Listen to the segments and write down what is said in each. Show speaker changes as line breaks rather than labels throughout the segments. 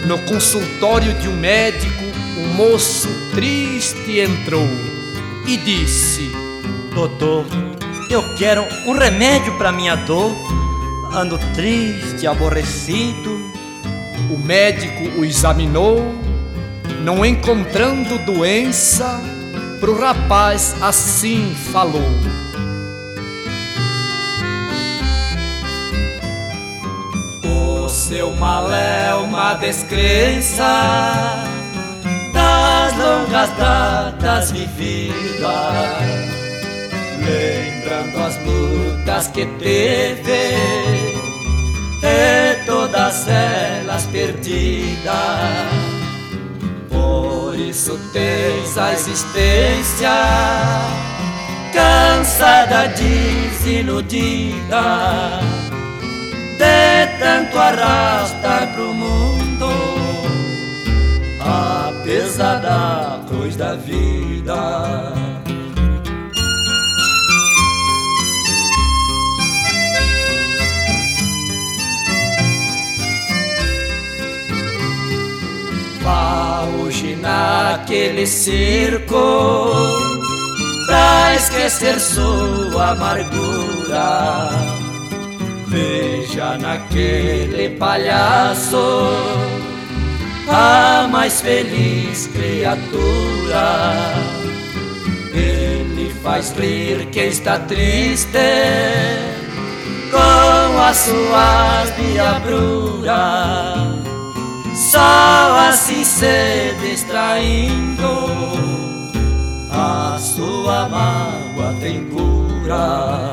No consultório de um médico, um moço triste entrou e disse:
Doutor, eu quero um remédio para minha dor. Ando triste, aborrecido.
O médico o examinou, não encontrando doença, pro rapaz assim falou: o seu mal é uma descrença das longas datas vividas, lembrando as lutas que teve e todas elas perdidas. Por isso tens a existência cansada, desiludida, de tanto arrastar pro mundo a pesada cruz da vida. Vá hoje naquele circo pra esquecer sua amargura. Veja naquele palhaço a mais feliz criatura. Ele faz rir quem está triste com as suas diabruras. Só assim se distraindo, a sua mágoa tem cura.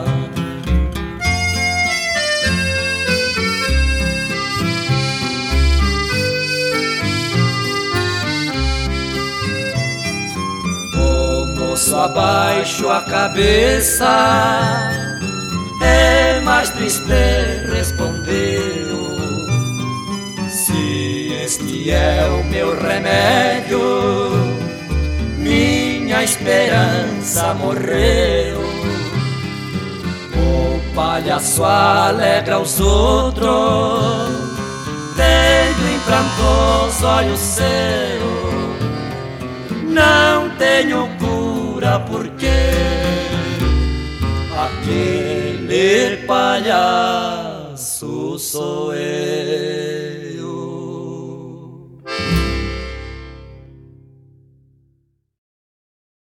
O moço abaixa a cabeça e mais triste respondeu: este é o meu remédio, minha esperança morreu. O palhaço alegra os outros, tendo em pranto os olhos seus. Não tenho cura porque